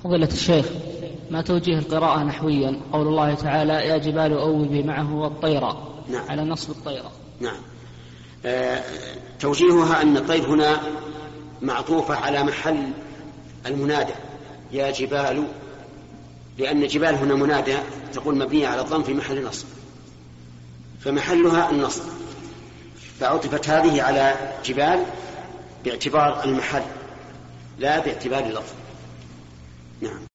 فضيلة الشيخ، ما توجيه القراءة نحويا قول الله تعالى يا جبال أوبي معه والطيرة؟ نعم. على نصب الطيرة. نعم. توجيهها أن الطير هنا معطوفة على محل المنادى يا جبال، لأن جبال هنا منادى تقول مبنية على الضم في محل نصب، فمحلها النصب، فعطفت هذه على جبال باعتبار المحل لا باعتبار اللفظ. نعم.